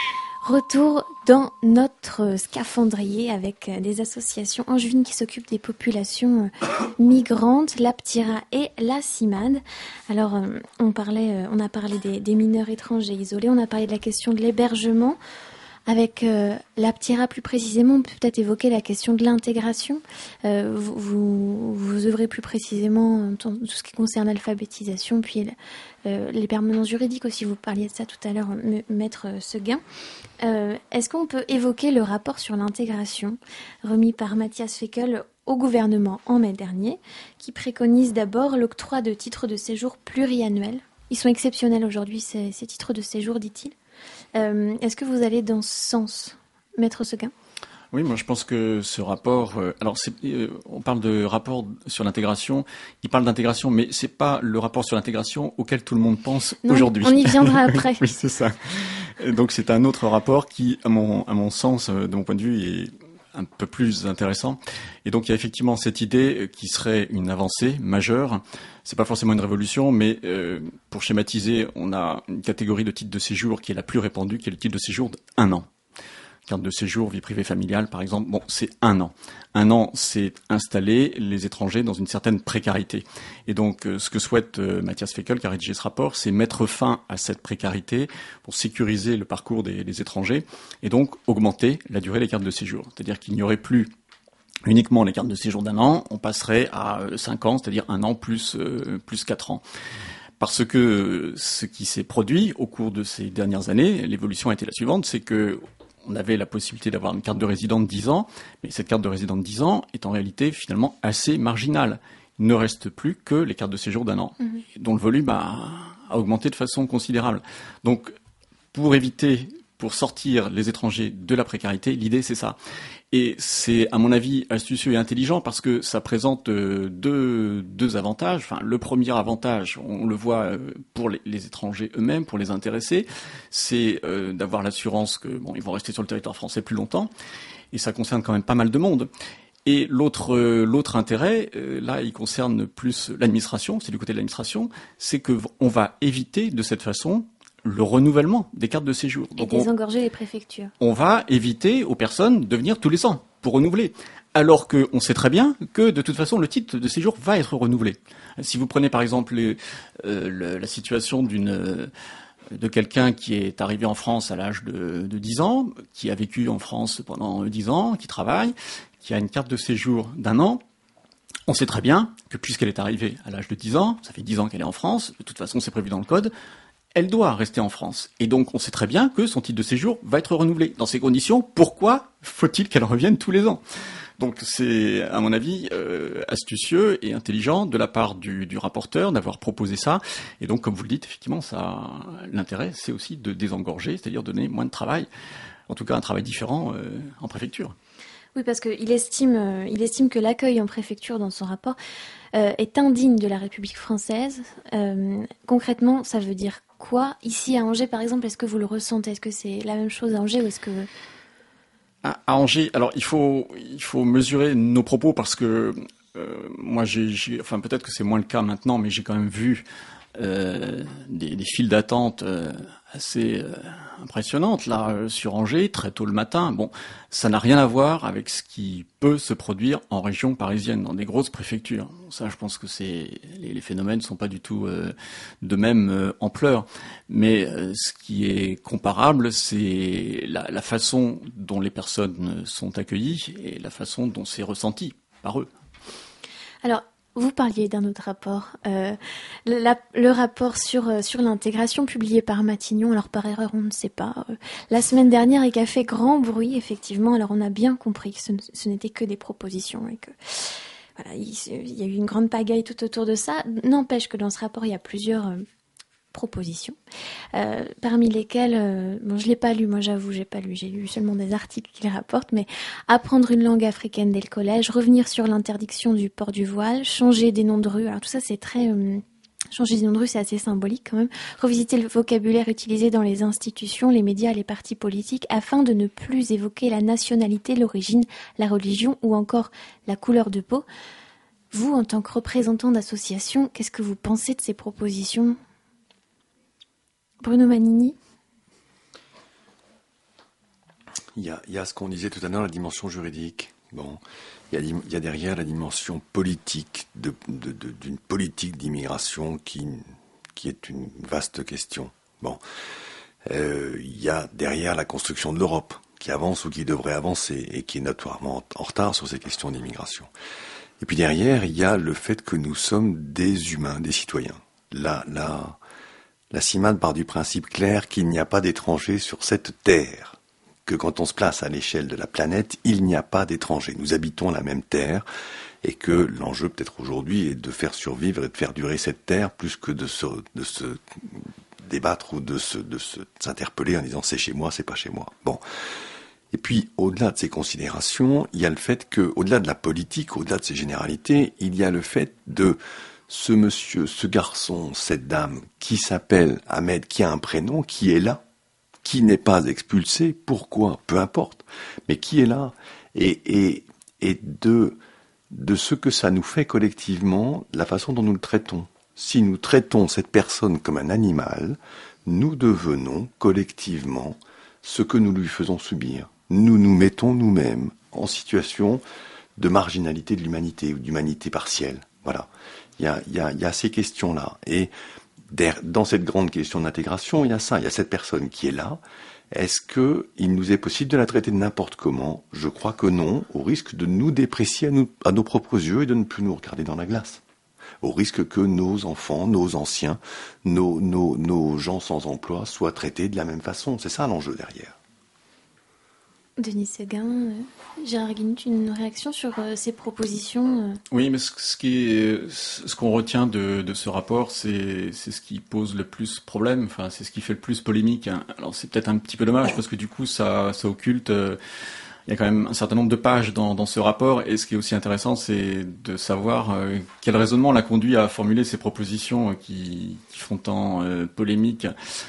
Retour dans notre scaphandrier avec des associations angevines qui s'occupent des populations migrantes, l'Aptira et la CIMAD. Alors, on parlait, on a parlé des, des mineurs étrangers isolés, on a parlé de la question de l'hébergement. Avec euh, l'Aptira plus précisément, on peut peut-être évoquer la question de l'intégration. Euh, vous, vous, vous œuvrez plus précisément en tout ce qui concerne l'alphabétisation, puis euh, les permanences juridiques aussi. Vous parliez de ça tout à l'heure, m- maître Seguin. Euh, est-ce qu'on peut évoquer le rapport sur l'intégration remis par Matthias Fekl au gouvernement en mai dernier, qui préconise d'abord l'octroi de titres de séjour pluriannuels. Ils sont exceptionnels aujourd'hui, ces, ces titres de séjour, dit-il. Euh, est-ce que vous allez dans ce sens, maître Seguin ? Oui, moi je pense que ce rapport, euh, alors c'est, euh, on parle de rapport sur l'intégration, il parle d'intégration, mais c'est pas le rapport sur l'intégration auquel tout le monde pense non, aujourd'hui. On y viendra après. Oui, c'est ça. Et donc c'est un autre rapport qui, à mon, à mon sens, euh, de mon point de vue, est un peu plus intéressant. Et donc il y a effectivement cette idée qui serait une avancée majeure. C'est pas forcément une révolution, mais euh, pour schématiser, on a une catégorie de titres de séjour qui est la plus répandue, qui est le titre de séjour d'un an. Carte de séjour, vie privée familiale, par exemple, bon, c'est un an. Un an, c'est installer les étrangers dans une certaine précarité. Et donc, euh, ce que souhaite euh, Matthias Fekl, qui a rédigé ce rapport, c'est mettre fin à cette précarité pour sécuriser le parcours des, des étrangers et donc augmenter la durée des cartes de séjour. C'est-à-dire qu'il n'y aurait plus uniquement les cartes de séjour d'un an, on passerait à euh, cinq ans, c'est-à-dire un an plus euh, plus quatre ans. Parce que ce qui s'est produit au cours de ces dernières années, l'évolution a été la suivante, c'est que on avait la possibilité d'avoir une carte de résident de dix ans, mais cette carte de résident de dix ans est en réalité finalement assez marginale. Il ne reste plus que les cartes de séjour d'un an, mmh. dont le volume a, a augmenté de façon considérable. Donc, pour éviter, pour sortir les étrangers de la précarité, l'idée c'est ça. Et c'est, à mon avis, astucieux et intelligent parce que ça présente euh, deux, deux avantages. Enfin, le premier avantage, on le voit euh, pour les, les étrangers eux-mêmes, pour les intéressés, c'est euh, d'avoir l'assurance que bon, ils vont rester sur le territoire français plus longtemps. Et ça concerne quand même pas mal de monde. Et l'autre, euh, l'autre intérêt, euh, là, il concerne plus l'administration, c'est du côté de l'administration, c'est que on va éviter de cette façon le renouvellement des cartes de séjour. Donc et désengorger on, les préfectures. On va éviter aux personnes de venir tous les ans pour renouveler. Alors qu'on sait très bien que, de toute façon, le titre de séjour va être renouvelé. Si vous prenez, par exemple, les, euh, le, la situation d'une, euh, de quelqu'un qui est arrivé en France à l'âge de, de dix ans, qui a vécu en France pendant dix ans, qui travaille, qui a une carte de séjour d'un an, on sait très bien que puisqu'elle est arrivée à l'âge de dix ans, ça fait dix ans qu'elle est en France, de toute façon c'est prévu dans le code, elle doit rester en France. Et donc, on sait très bien que son titre de séjour va être renouvelé. Dans ces conditions, pourquoi faut-il qu'elle revienne tous les ans ? Donc, c'est, à mon avis, euh, astucieux et intelligent de la part du, du rapporteur d'avoir proposé ça. Et donc, comme vous le dites, effectivement, ça, l'intérêt, c'est aussi de désengorger, c'est-à-dire donner moins de travail, en tout cas un travail différent euh, en préfecture. Oui, parce qu'il estime, euh, il estime que l'accueil en préfecture, dans son rapport, euh, est indigne de la République française. Euh, concrètement, ça veut dire quoi ? Ici, à Angers, par exemple, est-ce que vous le ressentez ? Est-ce que c'est la même chose à Angers ou est-ce que... À, à Angers, alors il faut, il faut mesurer nos propos parce que euh, moi, j'ai, j'ai, enfin peut-être que c'est moins le cas maintenant, mais j'ai quand même vu euh, des, des files d'attente euh, assez euh, impressionnantes là euh, sur Angers, très tôt le matin. Bon, ça n'a rien à voir avec ce qui peut se produire en région parisienne, dans des grosses préfectures. Bon, ça, je pense que c'est les, les phénomènes sont pas du tout euh, de même euh, ampleur. Mais euh, ce qui est comparable, c'est la, la façon dont les personnes sont accueillies et la façon dont c'est ressenti par eux. Alors, vous parliez d'un autre rapport, euh, le, la, le rapport sur, euh, sur l'intégration publié par Matignon, alors par erreur on ne sait pas, euh, la semaine dernière et qui a fait grand bruit effectivement, alors on a bien compris que ce, ce n'était que des propositions et que voilà, il, il y a eu une grande pagaille tout autour de ça, n'empêche que dans ce rapport il y a plusieurs... Euh, propositions, euh, parmi lesquelles, euh, bon, je l'ai pas lu, moi j'avoue, j'ai pas lu, j'ai lu seulement des articles qui les rapportent, mais apprendre une langue africaine dès le collège, revenir sur l'interdiction du port du voile, changer des noms de rue, alors tout ça c'est très, euh, changer des noms de rue c'est assez symbolique quand même, revisiter le vocabulaire utilisé dans les institutions, les médias, les partis politiques, afin de ne plus évoquer la nationalité, l'origine, la religion ou encore la couleur de peau. Vous, en tant que représentant d'association, qu'est-ce que vous pensez de ces propositions ? Bruno Manini. Il y a, il y a ce qu'on disait tout à l'heure, la dimension juridique. Bon, il y a, il y a derrière la dimension politique de, de, de, d'une politique d'immigration qui, qui est une vaste question. Bon, euh, il y a derrière la construction de l'Europe qui avance ou qui devrait avancer et qui est notoirement en retard sur ces questions d'immigration. Et puis derrière, il y a le fait que nous sommes des humains, des citoyens. Là, là, la CIMAD part du principe clair qu'il n'y a pas d'étrangers sur cette terre. Que quand on se place à l'échelle de la planète, il n'y a pas d'étrangers. Nous habitons la même terre et que l'enjeu peut-être aujourd'hui est de faire survivre et de faire durer cette terre plus que de se, de se débattre ou de se, de se, de s'interpeller en disant c'est chez moi, c'est pas chez moi. Bon. Et puis, au-delà de ces considérations, il y a le fait que, au-delà de la politique, au-delà de ces généralités, il y a le fait de ce monsieur, ce garçon, cette dame qui s'appelle Ahmed, qui a un prénom, qui est là, qui n'est pas expulsé, pourquoi, peu importe, mais qui est là, et, et, et de, de ce que ça nous fait collectivement, la façon dont nous le traitons. Si nous traitons cette personne comme un animal, nous devenons collectivement ce que nous lui faisons subir. Nous nous mettons nous-mêmes en situation de marginalité de l'humanité, ou d'humanité partielle. Voilà. Il y a, il y a, il y a ces questions-là. Et dans cette grande question d'intégration, il y a ça, il y a cette personne qui est là. Est-ce qu'il nous est possible de la traiter de n'importe comment ? Je crois que non, au risque de nous déprécier à, nous, à nos propres yeux et de ne plus nous regarder dans la glace. Au risque que nos enfants, nos anciens, nos, nos, nos gens sans emploi soient traités de la même façon. C'est ça l'enjeu derrière. Denis Séguin, euh, Gérard Guinut, une réaction sur euh, ces propositions euh... Oui, mais ce, ce, qui est, ce qu'on retient de, de ce rapport, c'est, c'est ce qui pose le plus problème, enfin, c'est ce qui fait le plus polémique. Hein. Alors c'est peut-être un petit peu dommage, parce que du coup, ça, ça occulte... Euh, il y a quand même un certain nombre de pages dans, dans ce rapport, et ce qui est aussi intéressant, c'est de savoir euh, quel raisonnement l'a conduit à formuler ces propositions euh, qui, qui font tant euh, polémique.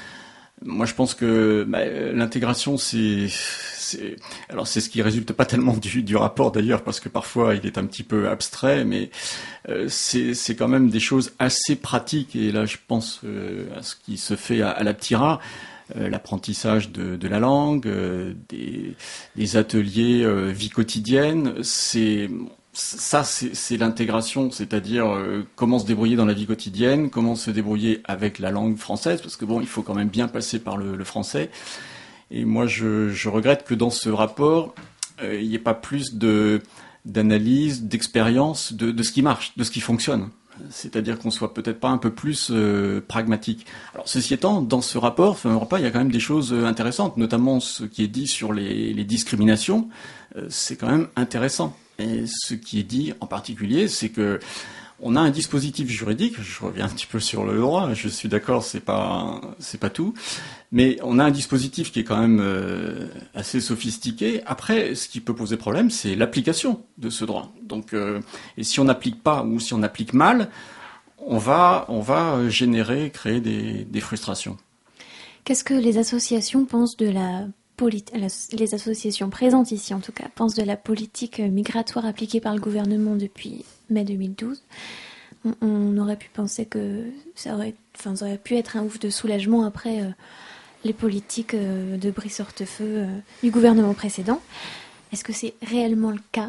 Moi, je pense que bah, l'intégration, c'est... C'est, alors c'est ce qui résulte pas tellement du, du rapport d'ailleurs, parce que parfois il est un petit peu abstrait, mais euh, c'est, c'est quand même des choses assez pratiques. Et là je pense euh, à ce qui se fait à, à la Ptira, euh, l'apprentissage de, de la langue, euh, des, des ateliers euh, vie quotidienne. C'est ça, c'est, c'est l'intégration, c'est-à-dire euh, comment se débrouiller dans la vie quotidienne, comment se débrouiller avec la langue française, parce que bon, il faut quand même bien passer par le, le français. Et moi, je, je regrette que dans ce rapport, euh, il n'y ait pas plus de, d'analyse, d'expérience de, de ce qui marche, de ce qui fonctionne. C'est-à-dire qu'on soit peut-être pas un peu plus euh, pragmatique. Alors, ceci étant, dans ce rapport, enfin, il y a quand même des choses intéressantes, notamment ce qui est dit sur les, les discriminations. Euh, c'est quand même intéressant. Et ce qui est dit en particulier, c'est que on a un dispositif juridique, je reviens un petit peu sur le droit, je suis d'accord, c'est pas c'est pas tout, mais on a un dispositif qui est quand même euh, assez sophistiqué. Après, ce qui peut poser problème, c'est l'application de ce droit. Donc, euh, et si on n'applique pas ou si on applique mal, on va on va générer, créer des, des frustrations. Qu'est-ce que les associations pensent de la politique, les associations présentes ici en tout cas, pensent de la politique migratoire appliquée par le gouvernement depuis mai deux mille douze. On, on aurait pu penser que ça aurait, enfin, ça aurait pu être un ouf de soulagement après euh, les politiques euh, de Brice Hortefeux euh, du gouvernement précédent. Est-ce que c'est réellement le cas ?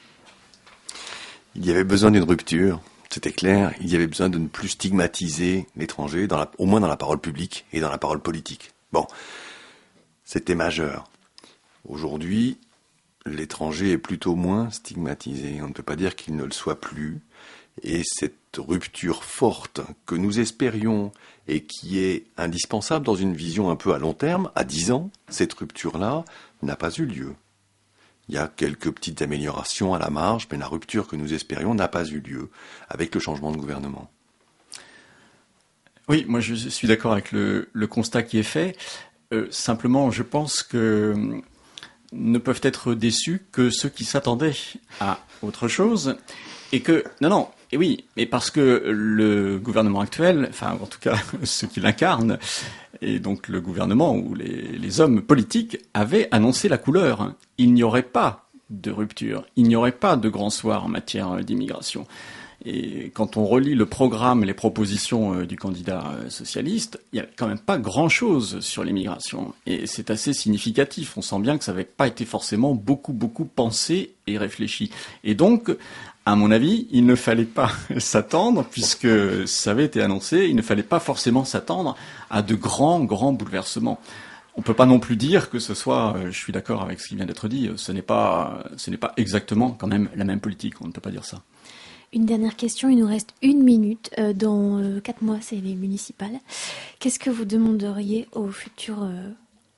Il y avait besoin d'une rupture, c'était clair. Il y avait besoin de ne plus stigmatiser l'étranger, dans la, au moins dans la parole publique et dans la parole politique. Bon, c'était majeur. Aujourd'hui, l'étranger est plutôt moins stigmatisé. On ne peut pas dire qu'il ne le soit plus. Et cette rupture forte que nous espérions et qui est indispensable dans une vision un peu à long terme, à dix ans, cette rupture-là n'a pas eu lieu. Il y a quelques petites améliorations à la marge, mais la rupture que nous espérions n'a pas eu lieu avec le changement de gouvernement. Oui, moi je suis d'accord avec le, le constat qui est fait. Euh, simplement, je pense que ne peuvent être déçus que ceux qui s'attendaient à autre chose, et que non, non, et oui, mais parce que le gouvernement actuel, enfin en tout cas ceux qui l'incarnent, et donc le gouvernement ou les, les hommes politiques avaient annoncé la couleur. Il n'y aurait pas de rupture. Il n'y aurait pas de grand soir en matière d'immigration. Et quand on relit le programme et les propositions euh, du candidat euh, socialiste, il n'y a quand même pas grand-chose sur l'immigration. Et c'est assez significatif. On sent bien que ça n'avait pas été forcément beaucoup, beaucoup pensé et réfléchi. Et donc, à mon avis, il ne fallait pas s'attendre, puisque ça avait été annoncé, il ne fallait pas forcément s'attendre à de grands, grands bouleversements. On peut pas non plus dire que ce soit, euh, je suis d'accord avec ce qui vient d'être dit, ce n'est pas, ce n'est pas exactement quand même la même politique. On ne peut pas dire ça. Une dernière question, il nous reste une minute. Euh, dans euh, quatre mois, c'est les municipales. Qu'est-ce que vous demanderiez au futur euh, maire ?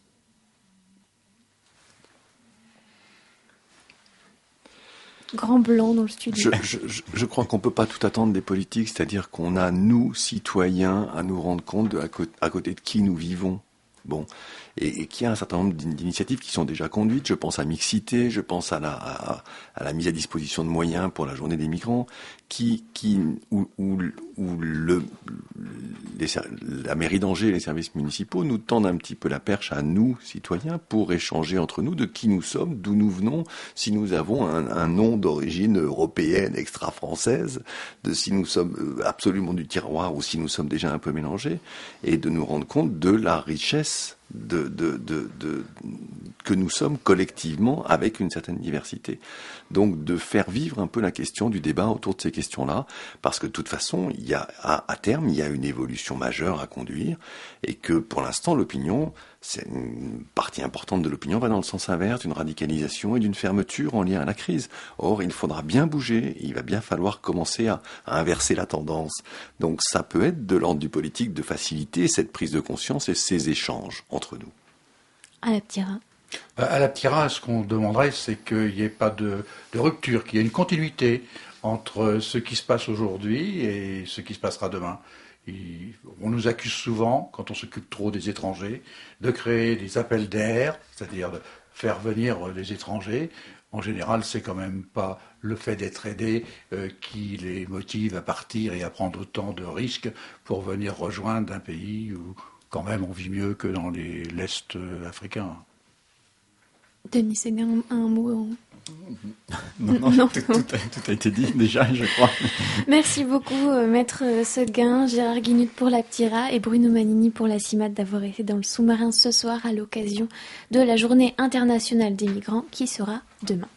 Grand blanc dans le studio. Je, je, je crois qu'on ne peut pas tout attendre des politiques, c'est-à-dire qu'on a, nous, citoyens, à nous rendre compte de à, co- à côté de qui nous vivons. Bon, et, et qu'il y a un certain nombre d'initiatives qui sont déjà conduites. Je pense à Mixité, je pense à la, à, à la mise à disposition de moyens pour la journée des migrants, qui, qui, où, où, où le, les, la mairie d'Angers et les services municipaux nous tendent un petit peu la perche à nous, citoyens, pour échanger entre nous de qui nous sommes, d'où nous venons, si nous avons un, un nom d'origine européenne, extra-française, de si nous sommes absolument du terroir ou si nous sommes déjà un peu mélangés, et de nous rendre compte de la richesse De, de, de, de, que nous sommes collectivement avec une certaine diversité. Donc de faire vivre un peu la question du débat autour de ces questions-là, parce que de toute façon, il y a, à, à terme, il y a une évolution majeure à conduire, et que pour l'instant, l'opinion, c'est une partie importante de l'opinion va dans le sens inverse, d'une radicalisation et d'une fermeture en lien à la crise. Or, il faudra bien bouger, il va bien falloir commencer à, à inverser la tendance. Donc ça peut être de l'ordre du politique de faciliter cette prise de conscience et ces échanges entre nous. À la Ptira. À la Ptira, ce qu'on demanderait, c'est qu'il n'y ait pas de, de rupture, qu'il y ait une continuité entre ce qui se passe aujourd'hui et ce qui se passera demain. Et on nous accuse souvent, quand on s'occupe trop des étrangers, de créer des appels d'air, c'est-à-dire de faire venir des étrangers. En général, c'est quand même pas le fait d'être aidé euh, qui les motive à partir et à prendre autant de risques pour venir rejoindre un pays où quand même on vit mieux que dans les, l'Est africain. Denis Séguin, un, un mot en... Non, non, non. Tout, tout, a, tout a été dit déjà, je crois. Merci beaucoup, euh, Maître Séguin, Gérard Guignut pour la Ptira et Bruno Manini pour la CIMAD d'avoir été dans le sous-marin ce soir à l'occasion de la Journée internationale des migrants qui sera demain.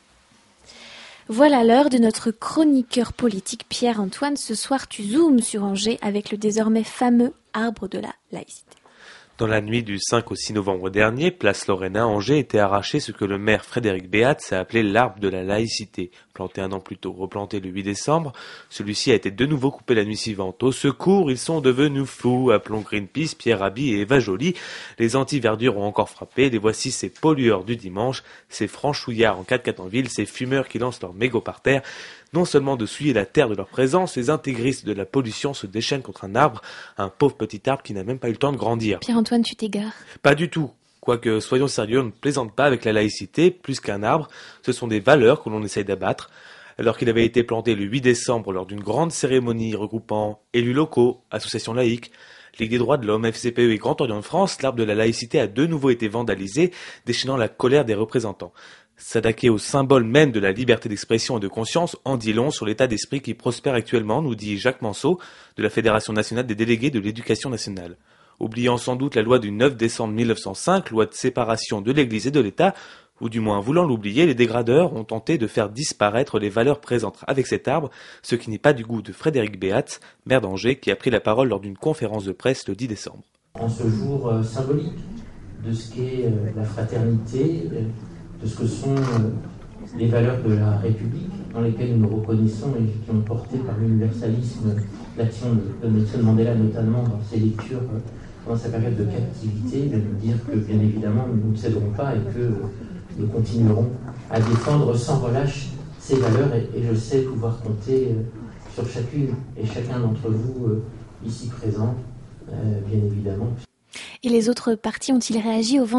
Voilà l'heure de notre chroniqueur politique Pierre-Antoine. Ce soir, tu zoomes sur Angers avec le désormais fameux arbre de la laïcité. Dans la nuit du cinq au six novembre dernier, place Lorena, Angers était arraché ce que le maire Frédéric Béatz a appelé l'arbre de la laïcité. Planté un an plus tôt, replanté le huit décembre, celui-ci a été de nouveau coupé la nuit suivante. Au secours, ils sont devenus fous, appelons Greenpeace, Pierre Rabhi et Eva Joly. Les anti-verdures ont encore frappé, les voici ces pollueurs du dimanche, ces franchouillards en quatre-quatre en ville, ces fumeurs qui lancent leurs mégots par terre. Non seulement de souiller la terre de leur présence, les intégristes de la pollution se déchaînent contre un arbre, un pauvre petit arbre qui n'a même pas eu le temps de grandir. Pierre-Antoine, tu t'égares. Pas du tout. Quoique, soyons sérieux, on ne plaisante pas avec la laïcité, plus qu'un arbre, ce sont des valeurs que l'on essaye d'abattre. Alors qu'il avait été planté le huit décembre lors d'une grande cérémonie regroupant élus locaux, associations laïques, Ligue des droits de l'homme, F C P E et Grand Orient de France, l'arbre de la laïcité a de nouveau été vandalisé, déchaînant la colère des représentants. S'attaquer au symbole même de la liberté d'expression et de conscience en dit long sur l'état d'esprit qui prospère actuellement, nous dit Jacques Manceau, de la Fédération nationale des délégués de l'éducation nationale. Oubliant sans doute la loi du neuf décembre mille neuf cent cinq, loi de séparation de l'Église et de l'État, ou du moins voulant l'oublier, les dégradeurs ont tenté de faire disparaître les valeurs présentes avec cet arbre, ce qui n'est pas du goût de Frédéric Béatz, maire d'Angers, qui a pris la parole lors d'une conférence de presse le dix décembre. En ce jour euh, symbolique de ce qu'est euh, la fraternité, euh, de ce que sont euh, les valeurs de la République, dans lesquelles nous nous reconnaissons et qui ont porté par l'universalisme l'action de, de Nelson Mandela, notamment dans ses lectures euh, pendant sa période de captivité, de nous dire que bien évidemment nous ne céderons pas et que euh, nous continuerons à défendre sans relâche ces valeurs et, et je sais pouvoir compter euh, sur chacune et chacun d'entre vous euh, ici présents, euh, bien évidemment. Et les autres partis ont-ils réagi au vandalisme ?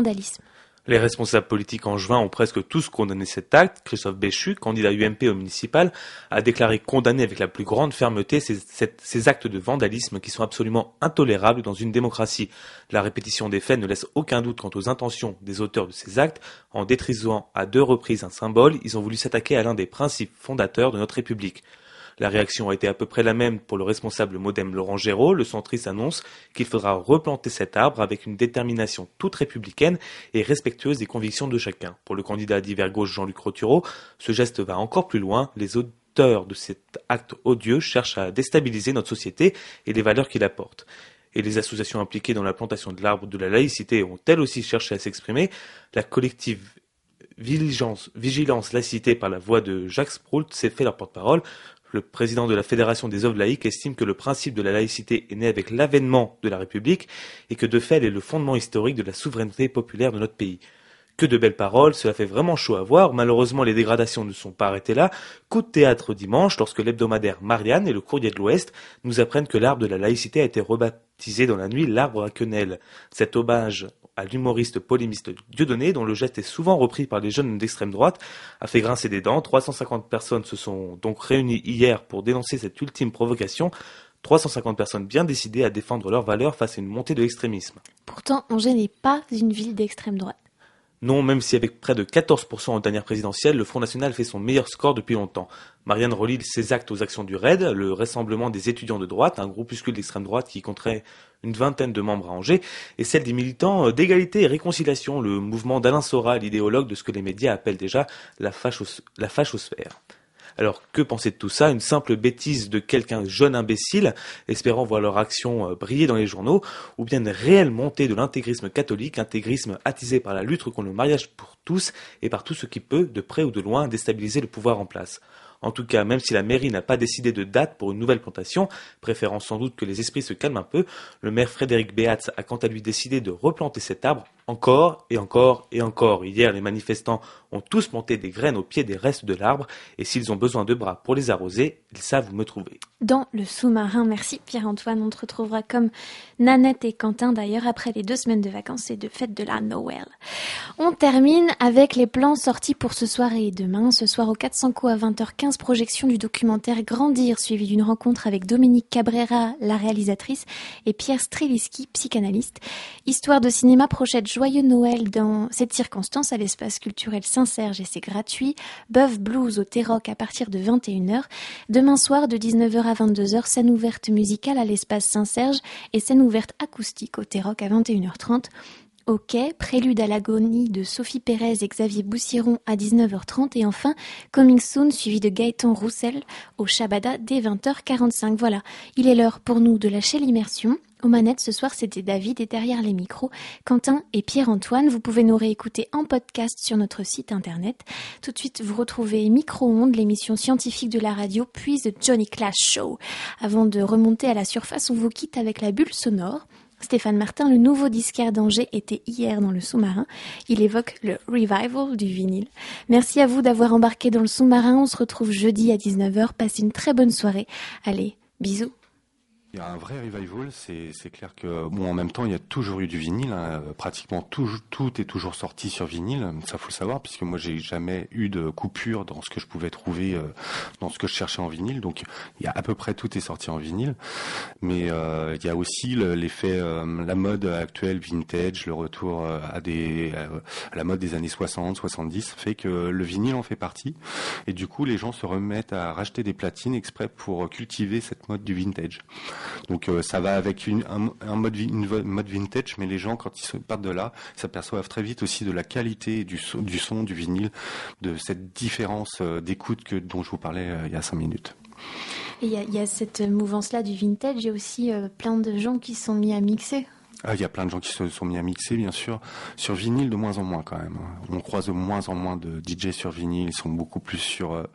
Les responsables politiques en juin ont presque tous condamné cet acte. Christophe Béchu, candidat U M P au municipal, a déclaré condamner avec la plus grande fermeté ces, ces, ces actes de vandalisme qui sont absolument intolérables dans une démocratie. La répétition des faits ne laisse aucun doute quant aux intentions des auteurs de ces actes. En détruisant à deux reprises un symbole, ils ont voulu s'attaquer à l'un des principes fondateurs de notre République. La réaction a été à peu près la même pour le responsable MoDem Laurent Géraud. Le centriste annonce qu'il faudra replanter cet arbre avec une détermination toute républicaine et respectueuse des convictions de chacun. Pour le candidat d'hiver gauche Jean-Luc Rottureau, ce geste va encore plus loin. Les auteurs de cet acte odieux cherchent à déstabiliser notre société et les valeurs qu'il apporte. Et les associations impliquées dans la plantation de l'arbre de la laïcité ont elles aussi cherché à s'exprimer. La collective Vigilance, Vigilance Laïcité par la voix de Jacques Sproult s'est fait leur porte-parole. Le président de la Fédération des œuvres laïques estime que le principe de la laïcité est né avec l'avènement de la République et que de fait elle est le fondement historique de la souveraineté populaire de notre pays. Que de belles paroles, cela fait vraiment chaud à voir. Malheureusement, les dégradations ne sont pas arrêtées là. Coup de théâtre dimanche, lorsque l'hebdomadaire Marianne et le Courrier de l'Ouest nous apprennent que l'arbre de la laïcité a été rebaptisé dans la nuit l'arbre à quenelle. Cet hommage à l'humoriste polémiste Dieudonné, dont le geste est souvent repris par les jeunes d'extrême droite, a fait grincer des dents. trois cent cinquante personnes se sont donc réunies hier pour dénoncer cette ultime provocation. trois cent cinquante personnes bien décidées à défendre leurs valeurs face à une montée de l'extrémisme. Pourtant, Angers n'est pas une ville d'extrême droite. Non, même si avec près de quatorze pour cent aux dernières présidentielles, le Front National fait son meilleur score depuis longtemps. Marianne relie ses actes aux actions du R A I D, le Rassemblement des étudiants de droite, un groupuscule d'extrême droite qui compterait une vingtaine de membres à Angers, et celle des militants d'égalité et réconciliation, le mouvement d'Alain Soral, l'idéologue de ce que les médias appellent déjà la, fachos- la fachosphère. Alors, que penser de tout ça? Une simple bêtise de quelqu'un jeune imbécile, espérant voir leur action briller dans les journaux, ou bien une réelle montée de l'intégrisme catholique, intégrisme attisé par la lutte contre le mariage pour tous et par tout ce qui peut, de près ou de loin, déstabiliser le pouvoir en place. En tout cas, même si la mairie n'a pas décidé de date pour une nouvelle plantation, préférant sans doute que les esprits se calment un peu, le maire Frédéric Beatz a quant à lui décidé de replanter cet arbre encore et encore et encore. Hier, les manifestants ont tous planté des graines au pied des restes de l'arbre et s'ils ont besoin de bras pour les arroser, ils savent où me trouver. Dans le sous-marin, merci Pierre-Antoine. On te retrouvera comme Nanette et Quentin d'ailleurs après les deux semaines de vacances et de fête de la Noël. On termine avec les plans sortis pour ce soir et demain. Ce soir au quatre cents coups à vingt heures quinze, projection du documentaire Grandir, suivi d'une rencontre avec Dominique Cabrera, la réalisatrice, et Pierre Streliski, psychanalyste. Histoire de cinéma projette Joyeux Noël dans cette circonstance à l'espace culturel Saint-Serge et c'est gratuit. Bœuf Blues au T-Rock à partir de vingt et une heures. Demain soir de dix-neuf heures à vingt-deux heures, scène ouverte musicale à l'espace Saint-Serge et scène ouverte acoustique au T-Rock à vingt et une heures trente. Au Quai, prélude à l'agonie de Sophie Pérez et Xavier Boussiron à dix-neuf heures trente et enfin Coming Soon suivi de Gaëtan Roussel au Shabada dès vingt heures quarante-cinq. Voilà, il est l'heure pour nous de lâcher l'immersion. Aux manettes ce soir c'était David et derrière les micros Quentin et Pierre-Antoine. Vous pouvez nous réécouter en podcast sur notre site internet. Tout de suite vous retrouvez Micro-ondes, l'émission scientifique de la radio, puis The Johnny Clash Show. Avant de remonter à la surface, on vous quitte avec la bulle sonore. Stéphane Martin, le nouveau disquaire d'Angers, était hier dans le sous-marin. Il évoque le revival du vinyle. Merci à vous d'avoir embarqué dans le sous-marin. On se retrouve jeudi à dix-neuf heures. Passez une très bonne soirée. Allez, bisous. Il y a un vrai revival, c'est, c'est clair que bon, en même temps, il y a toujours eu du vinyle, hein, pratiquement tout, tout est toujours sorti sur vinyle, ça faut le savoir, puisque moi j'ai jamais eu de coupure dans ce que je pouvais trouver, euh, dans ce que je cherchais en vinyle, donc il y a à peu près tout est sorti en vinyle, mais euh, il y a aussi le, l'effet, euh, la mode actuelle vintage, le retour euh, à des, à la mode des années soixante, soixante-dix, fait que le vinyle en fait partie, et du coup les gens se remettent à racheter des platines exprès pour cultiver cette mode du vintage. Donc euh, ça va avec une, un, un mode, une mode vintage, mais les gens, quand ils se partent de là, s'aperçoivent très vite aussi de la qualité du son, du, son, du vinyle, de cette différence euh, d'écoute que, dont je vous parlais euh, il y a cinq minutes. Et il y, y a cette mouvance-là du vintage, il y a aussi euh, plein de gens qui se sont mis à mixer. Il y a plein de gens qui se sont mis à mixer, bien sûr. Sur vinyle, de moins en moins quand même. On croise de moins en moins de D J sur vinyle. Ils sont beaucoup plus sur euh,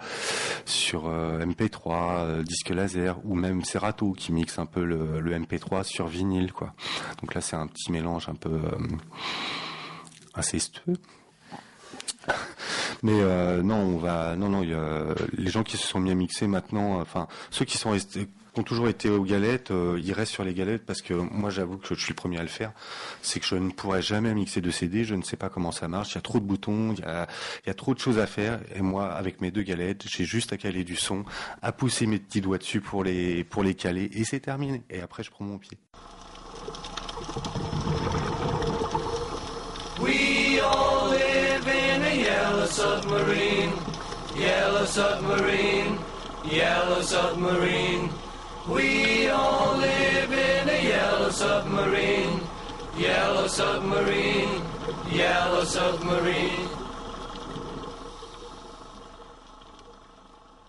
sur euh, M P trois, euh, disque laser, ou même Serato qui mixe un peu le, le M P trois sur vinyle, quoi. Donc là, c'est un petit mélange un peu euh, incestueux. Mais euh, non, on va, non, non, il y a, les gens qui se sont mis à mixer maintenant, enfin, ceux qui sont restés, qui ont toujours été aux galettes, euh, ils restent sur les galettes parce que moi, j'avoue que je suis le premier à le faire. C'est que je ne pourrais jamais mixer de C D, je ne sais pas comment ça marche. Il y a trop de boutons, il y a, il y a trop de choses à faire. Et moi, avec mes deux galettes, j'ai juste à caler du son, à pousser mes petits doigts dessus pour les, pour les caler, et c'est terminé. Et après, je prends mon pied. We all live in a yellow submarine, yellow submarine, yellow submarine. We all live in a yellow submarine, yellow submarine, yellow submarine.